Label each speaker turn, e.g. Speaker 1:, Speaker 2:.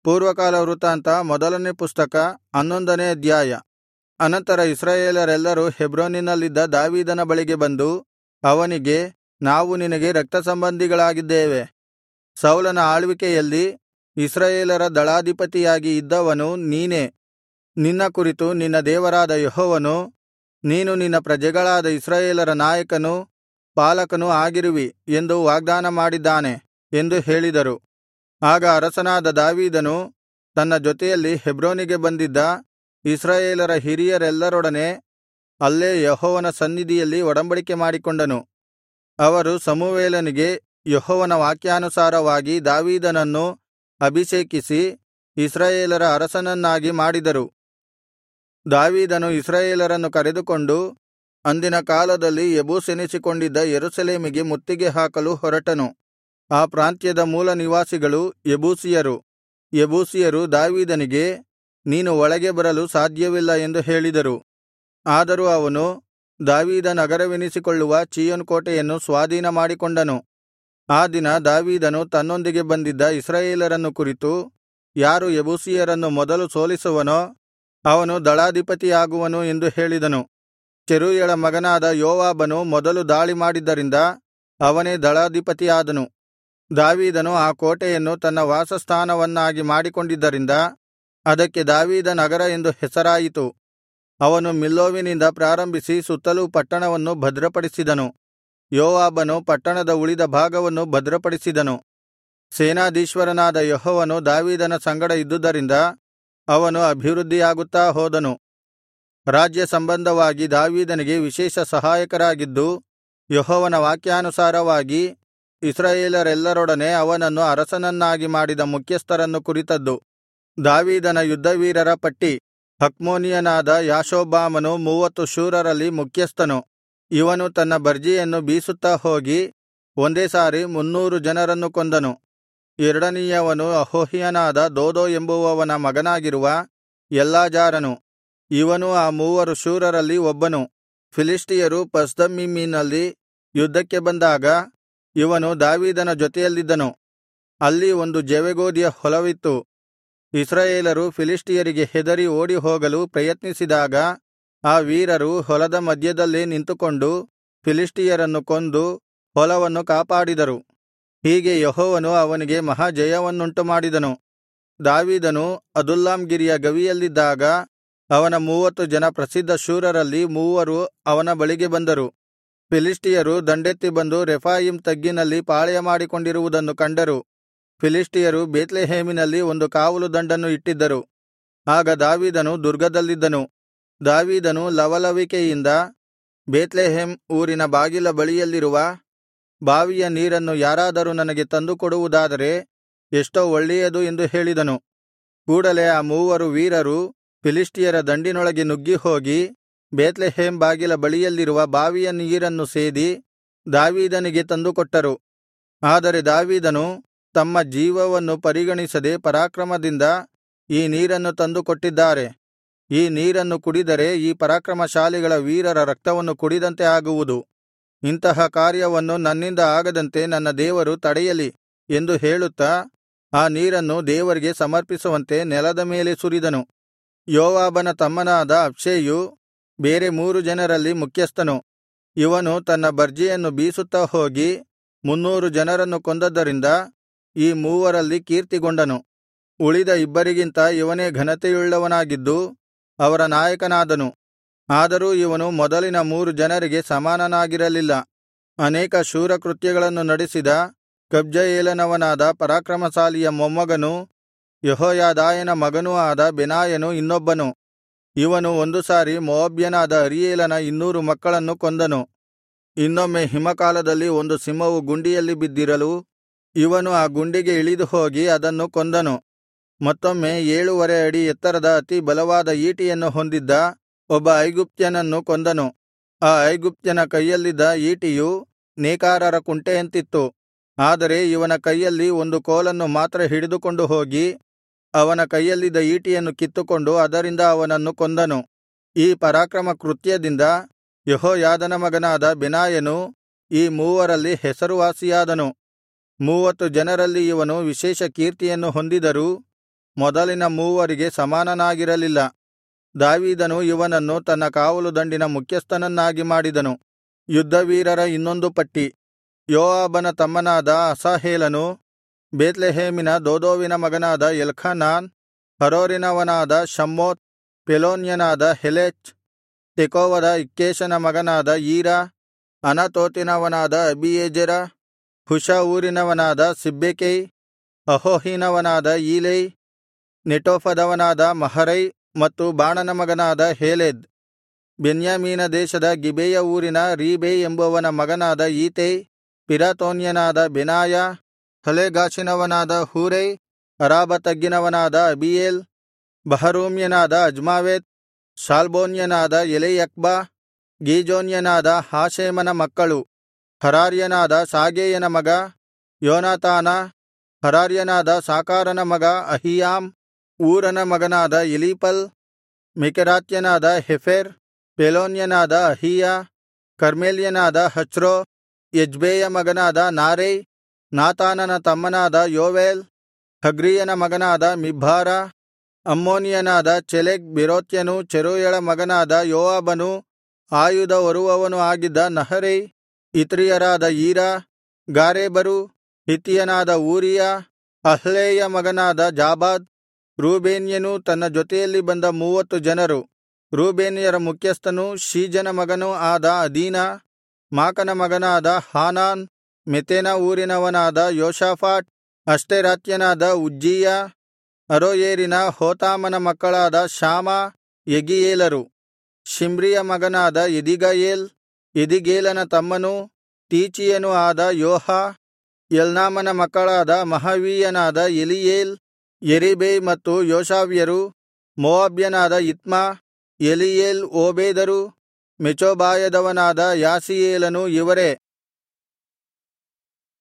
Speaker 1: ಪೂರ್ವಕಾಲ ವೃತ್ತಾಂತ ಮೊದಲನೇ ಪುಸ್ತಕ 11ನೇ ಅಧ್ಯಾಯ. ಅನಂತರ ಇಸ್ರಾಯೇಲರೆಲ್ಲರೂ ಹೆಬ್ರೋನಿನಲ್ಲಿದ್ದ ದಾವೀದನ ಬಳಿಗೆ ಬಂದು ಅವನಿಗೆ, ನಾವು ನಿನಗೆ ರಕ್ತಸಂಬಂಧಿಗಳಾಗಿದ್ದೇವೆ. ಸೌಲನ ಆಳ್ವಿಕೆಯಲ್ಲಿ ಇಸ್ರಾಯೇಲರ ದಳಾಧಿಪತಿಯಾಗಿ ಇದ್ದವನು ನೀನೇ. ನಿನ್ನ ಕುರಿತು ನಿನ್ನ ದೇವರಾದ ಯೆಹೋವನು, ನೀನು ನಿನ್ನ ಪ್ರಜೆಗಳಾದ ಇಸ್ರಾಯೇಲರ ನಾಯಕನೂ ಪಾಲಕನೂ ಆಗಿರುವಿ ಎಂದು ವಾಗ್ದಾನ ಮಾಡಿದ್ದಾನೆ ಎಂದು ಹೇಳಿದರು. ಆಗ ಅರಸನಾದ ದಾವೀದನು ತನ್ನ ಜೊತೆಯಲ್ಲಿ ಹೆಬ್ರೋನಿಗೆ ಬಂದಿದ್ದ ಇಸ್ರಾಯೇಲರ ಹಿರಿಯರೆಲ್ಲರೊಡನೆ ಅಲ್ಲೇ ಯೆಹೋವನ ಸನ್ನಿಧಿಯಲ್ಲಿ ಒಡಂಬಡಿಕೆ ಮಾಡಿಕೊಂಡನು. ಅವರು ಸಮುವೇಲನಿಗೆ ಯೆಹೋವನ ವಾಕ್ಯಾನುಸಾರವಾಗಿ ದಾವೀದನನ್ನು ಅಭಿಷೇಕಿಸಿ ಇಸ್ರಾಯೇಲರ ಅರಸನನ್ನಾಗಿ ಮಾಡಿದರು. ದಾವೀದನು ಇಸ್ರಾಯೇಲರನ್ನು ಕರೆದುಕೊಂಡು ಅಂದಿನ ಕಾಲದಲ್ಲಿ ಯೆಬೂಸೆನಿಸಿಕೊಂಡಿದ್ದ ಯೆರೂಸಲೇಮಿಗೆ ಮುತ್ತಿಗೆ ಹಾಕಲು ಹೊರಟನು. ಆ ಪ್ರಾಂತ್ಯದ ಮೂಲ ನಿವಾಸಿಗಳು ಯೆಬೂಸಿಯರು. ಯೆಬೂಸಿಯರು ದಾವೀದನಿಗೆ, ನೀನು ಒಳಗೆ ಬರಲು ಸಾಧ್ಯವಿಲ್ಲ ಎಂದು ಹೇಳಿದರು. ಆದರೂ ಅವನು ದಾವೀದ ನಗರವೆನಿಸಿಕೊಳ್ಳುವ ಚೀಯೋನ್ ಕೋಟೆಯನ್ನು ಸ್ವಾಧೀನಮಾಡಿಕೊಂಡನು. ಆ ದಿನ ದಾವೀದನು ತನ್ನೊಂದಿಗೆ ಬಂದಿದ್ದ ಇಸ್ರಾಯೇಲರನ್ನು ಕುರಿತು, ಯಾರು ಯೆಬೂಸಿಯರನ್ನು ಮೊದಲು ಸೋಲಿಸುವನೋ ಅವನು ದಳಾಧಿಪತಿಯಾಗುವನು ಎಂದು ಹೇಳಿದನು. ಚೆರೂಯಳ ಮಗನಾದ ಯೋವಾಬನು ಮೊದಲು ದಾಳಿ ಮಾಡಿದ್ದರಿಂದ ಅವನೇ ದಳಾಧಿಪತಿಯಾದನು. ದಾವೀದನು ಆ ಕೋಟೆಯನ್ನು ತನ್ನ ವಾಸಸ್ಥಾನವನ್ನಾಗಿ ಮಾಡಿಕೊಂಡಿದ್ದರಿಂದ ಅದಕ್ಕೆ ದಾವೀದ ನಗರ ಎಂದು ಹೆಸರಾಯಿತು. ಅವನು ಮಿಲ್ಲೋವಿನಿಂದ ಪ್ರಾರಂಭಿಸಿ ಸುತ್ತಲೂ ಪಟ್ಟಣವನ್ನು ಭದ್ರಪಡಿಸಿದನು. ಯೋವಾಬನು ಪಟ್ಟಣದ ಉಳಿದ ಭಾಗವನ್ನು ಭದ್ರಪಡಿಸಿದನು. ಸೇನಾಧೀಶ್ವರನಾದ ಯೆಹೋವನು ದಾವೀದನ ಸಂಗಡ ಇದ್ದುದರಿಂದ ಅವನು ಅಭಿವೃದ್ಧಿಯಾಗುತ್ತಾ ಹೋದನು. ರಾಜ್ಯ ಸಂಬಂಧವಾಗಿ ದಾವೀದನಿಗೆ ವಿಶೇಷ ಸಹಾಯಕರಾಗಿದ್ದು, ಯೆಹೋವನ ವಾಕ್ಯಾನುಸಾರವಾಗಿ ಇಸ್ರಾಯೇಲರೆಲ್ಲರೊಡನೆ ಅವನನ್ನು ಅರಸನನ್ನಾಗಿ ಮಾಡಿದ ಮುಖ್ಯಸ್ಥರನ್ನು ಕುರಿತದ್ದು. ದಾವೀದನ ಯುದ್ಧವೀರರ ಪಟ್ಟಿ. ಹಕ್ಮೋನಿಯನಾದ ಯಾಷೊಬ್ಬಾಮನು 30 ಶೂರರಲ್ಲಿ ಮುಖ್ಯಸ್ಥನು. ಇವನು ತನ್ನ ಬರ್ಜಿಯನ್ನು ಬೀಸುತ್ತಾ ಹೋಗಿ ಒಂದೇ ಸಾರಿ 300 ಜನರನ್ನು ಕೊಂದನು. ಎರಡನೆಯವನು ಅಹೋಹ್ಯನಾದ ದೋದೋ ಎಂಬುವವನ ಮಗನಾಗಿರುವ ಎಲ್ಲಾಜಾರನು. ಇವನೂ ಆ 30 ಶೂರರಲ್ಲಿ ಒಬ್ಬನು. ಫಿಲಿಷ್ಟಿಯರು ಪಸ್ದಮ್ಮೀಮಿನಲ್ಲಿ ಯುದ್ಧಕ್ಕೆ ಬಂದಾಗ ಇವನು ದಾವೀದನ ಜೊತೆಯಲ್ಲಿದ್ದನು. ಅಲ್ಲಿ ಒಂದು ಜವೆಗೋದಿಯ ಹೊಲವಿತ್ತು. ಇಸ್ರಾಯೇಲರು ಫಿಲಿಷ್ಟಿಯರಿಗೆ ಹೆದರಿ ಓಡಿಹೋಗಲು ಪ್ರಯತ್ನಿಸಿದಾಗ ಆ ವೀರರು ಹೊಲದ ಮಧ್ಯದಲ್ಲೇ ನಿಂತುಕೊಂಡು ಫಿಲಿಷ್ಟಿಯರನ್ನು ಕೊಂದು ಹೊಲವನ್ನು ಕಾಪಾಡಿದರು. ಹೀಗೆ ಯೆಹೋವನು ಅವನಿಗೆ ಮಹಾಜಯವನ್ನುಂಟುಮಾಡಿದನು. ದಾವೀದನು ಅದುಲ್ಲಾಮ್ ಗಿರಿಯ ಗವಿಯಲ್ಲಿದ್ದಾಗ ಅವನ 30 ಜನ ಪ್ರಸಿದ್ಧ ಶೂರರಲ್ಲಿ 3 ಅವನ ಬಳಿಗೆ ಬಂದರು. ಫಿಲಿಷ್ಟಿಯರು ದಂಡೆತ್ತಿ ಬಂದು ರೆಫಾಯೀಮ್ ತಗ್ಗಿನಲ್ಲಿ ಪಾಳೆಯಮಾಡಿಕೊಂಡಿರುವುದನ್ನು ಕಂಡರು. ಫಿಲಿಷ್ಟಿಯರು ಬೇತ್ಲೆಹೇಮಿನಲ್ಲಿ ಒಂದು ಕಾವಲು ದಂಡನ್ನು ಇಟ್ಟಿದ್ದರು. ಆಗ ದಾವೀದನು ದುರ್ಗದಲ್ಲಿದ್ದನು. ದಾವೀದನು ಲವಲವಿಕೆಯಿಂದ ಬೇತ್ಲೆಹೇಮ್ ಊರಿನ ಬಾಗಿಲ ಬಳಿಯಲ್ಲಿರುವ ಬಾವಿಯ ನೀರನ್ನು ಯಾರಾದರೂ ನನಗೆ ತಂದು ಕೊಡುವುದಾದರೆ ಎಷ್ಟೋ ಒಳ್ಳೆಯದು ಎಂದು ಹೇಳಿದನು. ಕೂಡಲೆ ಆ 3 ವೀರರು ಫಿಲಿಷ್ಟಿಯರ ದಂಡಿನೊಳಗೆ ನುಗ್ಗಿ ಹೋಗಿ ಬೇತ್ಲೆಹೇಮ್ ಬಾಗಿಲ ಬಳಿಯಲ್ಲಿರುವ ಬಾವಿಯ ನೀರನ್ನು ಸೇದಿ ದಾವೀದನಿಗೆ ತಂದುಕೊಟ್ಟರು. ಆದರೆ ದಾವೀದನು ತಮ್ಮ ಜೀವವನ್ನು ಪರಿಗಣಿಸದೆ ಪರಾಕ್ರಮದಿಂದ ಈ ನೀರನ್ನು ತಂದು ಕೊಟ್ಟಿದ್ದಾರೆ. ಈ ನೀರನ್ನು ಕುಡಿದರೆ ಈ ಪರಾಕ್ರಮಶಾಲಿಗಳ ವೀರರ ರಕ್ತವನ್ನು ಕುಡಿದಂತೆ ಆಗುವುದು. ಇಂತಹ ಕಾರ್ಯವನ್ನು ನನ್ನಿಂದ ಆಗದಂತೆ ನನ್ನ ದೇವರು ತಡೆಯಲಿ ಎಂದು ಹೇಳುತ್ತಾ ಆ ನೀರನ್ನು ದೇವರಿಗೆ ಸಮರ್ಪಿಸುವಂತೆ ನೆಲದ ಮೇಲೆ ಸುರಿದನು. ಯೋವಾಬನ ತಮ್ಮನಾದ ಅಬ್ಷೈಯು ಬೇರೆ 3 ಜನರಲ್ಲಿ ಮುಖ್ಯಸ್ಥನು. ಇವನು ತನ್ನ ಬರ್ಜಿಯನ್ನು ಬೀಸುತ್ತಾ ಹೋಗಿ 300 ಜನರನ್ನು ಕೊಂದದ್ದರಿಂದ ಈ 3ರಲ್ಲಿ ಕೀರ್ತಿಗೊಂಡನು. ಉಳಿದ 2 ಇವನೇ ಘನತೆಯುಳ್ಳವನಾಗಿದ್ದು ಅವರ ನಾಯಕನಾದನು. ಆದರೂ ಇವನು ಮೊದಲಿನ 3 ಜನರಿಗೆ ಸಮಾನನಾಗಿರಲಿಲ್ಲ. ಅನೇಕ ಶೂರಕೃತ್ಯಗಳನ್ನು ನಡೆಸಿದ ಕಬ್ಜಯೇಲನವನಾದ ಪರಾಕ್ರಮಶಾಲಿಯ ಮೊಮ್ಮಗನೂ ಯೆಹೋಯಾದಾಯನ ಮಗನೂ ಆದ ಬೆನಾಯನು ಇನ್ನೊಬ್ಬನು. ಇವನು ಒಂದು ಸಾರಿ ಮೋವಾಬ್ಯನಾದ ಅರೀಯೇಲನ 200 ಮಕ್ಕಳನ್ನು ಕೊಂದನು. ಇನ್ನೊಮ್ಮೆ ಹಿಮಕಾಲದಲ್ಲಿ ಒಂದು ಸಿಂಹವು ಗುಂಡಿಯಲ್ಲಿ ಬಿದ್ದಿರಲು ಇವನು ಆ ಗುಂಡಿಗೆ ಇಳಿದು ಹೋಗಿ ಅದನ್ನು ಕೊಂದನು. ಮತ್ತೊಮ್ಮೆ 7 ಅಡಿ ಎತ್ತರದ ಅತಿ ಬಲವಾದ ಈಟಿಯನ್ನು ಹೊಂದಿದ್ದ ಒಬ್ಬ ಐಗುಪ್ತ್ಯನನ್ನು ಕೊಂದನು. ಆ ಐಗುಪ್ತ್ಯನ ಕೈಯಲ್ಲಿದ್ದ ಈಟಿಯು ನೇಕಾರರ ಕುಂಟೆಯಂತಿತ್ತು. ಆದರೆ ಇವನ ಕೈಯಲ್ಲಿ ಒಂದು ಕೋಲನ್ನು ಮಾತ್ರ ಹಿಡಿದುಕೊಂಡು ಹೋಗಿ ಅವನ ಕೈಯಲ್ಲಿದ್ದ ಈಟಿಯನ್ನು ಕಿತ್ತುಕೊಂಡು ಅದರಿಂದ ಅವನನ್ನು ಕೊಂದನು. ಈ ಪರಾಕ್ರಮ ಕೃತ್ಯದಿಂದ ಯೆಹೋಯಾದನ ಮಗನಾದ ಬೆನಾಯನು ಈ 3ರಲ್ಲಿ ಹೆಸರುವಾಸಿಯಾದನು. 30 ಜನರಲ್ಲಿ ಇವನು ವಿಶೇಷ ಕೀರ್ತಿಯನ್ನು ಹೊಂದಿದರೂ ಮೊದಲಿನ ಮೂವರಿಗೆ ಸಮಾನನಾಗಿರಲಿಲ್ಲ. ದಾವೀದನು ಇವನನ್ನು ತನ್ನ ಕಾವಲುದಂಡಿನ ಮುಖ್ಯಸ್ಥನನ್ನಾಗಿ ಮಾಡಿದನು. ಯುದ್ಧವೀರರ ಇನ್ನೊಂದು ಪಟ್ಟಿ. ಯೋವಾಬನ ತಮ್ಮನಾದ ಅಸಾಹೇಲನು ಬೇತ್ಲೆಹೇಮಿನ ದೋದೋವಿನ ಮಗನಾದ ಎಲ್ಖಾನಾನ್, ಹರೋರಿನವನಾದ ಶಮ್ಮೋತ್, ಪೆಲೋನ್ಯನಾದ ಹೆಲೆಚ್, ತೆಕೋವದ ಇಕ್ಕೇಷನ ಮಗನಾದ ಈರ, ಅನತೋತಿನವನಾದ ಅಬೀಯೆಜೆರ, ಹುಷ ಊರಿನವನಾದ ಸಿಬ್ಬೆಕೈ, ಅಹೋಹಿನವನಾದ ಈಲೈ, ನೆಟೋಫದವನಾದ ಮಹರೈ ಮತ್ತು ಬಾಣನ ಮಗನಾದ ಹೇಲೆದ್. ಬೆನ್ಯಾಮೀನ ದೇಶದ ಗಿಬೆಯ ಊರಿನ ರೀಬೈ ಎಂಬುವನ ಮಗನಾದ ಈತೈ, ಪಿರಾತೋನ್ಯನಾದ ಬೆನಾಯ, ಹಲೇಗಾಷಿನವನಾದ ಹೂರೈ, ಅರಾಬಾ ತಗ್ಗಿನವನಾದ ಅಬೀಯೇಲ್, ಬಹರೂಮ್ಯನಾದ ಅಜ್ಮಾವೆತ್, ಶಾಲ್ಬೋನ್ಯನಾದ ಎಲೈಯಕ್ಬ, ಗೀಜೋನ್ಯನಾದ ಹಾಷೇಮನ ಮಕ್ಕಳು. ಹರಾರ್ಯನಾದ ಶಾಗೇಯನ ಮಗ ಯೋನಾತಾನ, ಹರಾರ್ಯನಾದ ಸಾಕಾರನ ಮಗ ಅಹೀಯಾಮ್, ಊರನ ಮಗನಾದ ಎಲೀಪಲ್, ಮೆಕೆರಾತ್ಯನಾದ ಹೆಫೆರ್, ಪೆಲೋನ್ಯನಾದ ಅಹೀಯ, ಕರ್ಮೆಲ್ಯನಾದ ಹಚ್ರೋ, ಎಜ್ಬೈಯ ಮಗನಾದ ನಾರೈ, ನಾತಾನನ ತಮ್ಮನಾದ ಯೋವೇಲ್, ಹಗ್ರೀಯನ ಮಗನಾದ ಮಿಬ್ಹಾರ, ಅಮ್ಮೋನಿಯನಾದ ಚೆಲೆಗ್ ಬೆರೋತ್ಯನೂ ಚೆರೂಯಳ ಮಗನಾದ ಯೋವಾಬನೂ ಆಯುಧ ಹೊರುವವನೂ ಆಗಿದ್ದ ನಹರೈ, ಇತ್ರೀಯರಾದ ಈರ, ಗಾರೇಬರು, ಹಿತ್ತಿಯನಾದ ಊರಿಯ, ಅಹ್ಲೈಯ ಮಗನಾದ ಜಾಬಾದ್. ರೂಬೇನ್ಯನೂ ತನ್ನ ಜೊತೆಯಲ್ಲಿ ಬಂದ 30 ಜನರು. ರೂಬೇನ್ಯರ ಮುಖ್ಯಸ್ಥನೂ ಶೀಜನ ಮಗನೂ ಆದ ಅದೀನ, ಮಾಕನ ಮಗನಾದ ಹಾನಾನ್, ಮೆತೆನ ಊರಿನವನಾದ ಯೋಷಾಫಾಟ್, ಅಷ್ಟೆರಾತ್ಯನಾದ ಉಜ್ಜೀಯ, ಅರೋಯೇರಿನ ಹೋತಾಮನ ಮಕ್ಕಳಾದ ಶಾಮ, ಯೆಗೀಯೇಲರು. ಶಿಮ್ರಿಯ ಮಗನಾದ ಎದೀಗಯೇಲ್, ಎದೀಗೇಲನ ತಮ್ಮನೂ ತೀಚೀಯನೂ ಆದ ಯೋಹ, ಎಲ್ನಾಮನ ಮಕ್ಕಳಾದ ಮಹವೀಯನಾದ ಎಲೀಯೇಲ್, ಯೆರೀಬೈ ಮತ್ತು ಯೋಷಾವ್ಯರು. ಮೋವಾಬ್ಯನಾದ ಇತ್ಮ, ಎಲೀಯೇಲ್, ಓಬೇದರು, ಮೆಚೋಬಾಯದವನಾದ ಯಾಸೀಯೇಲನು ಇವರೇ.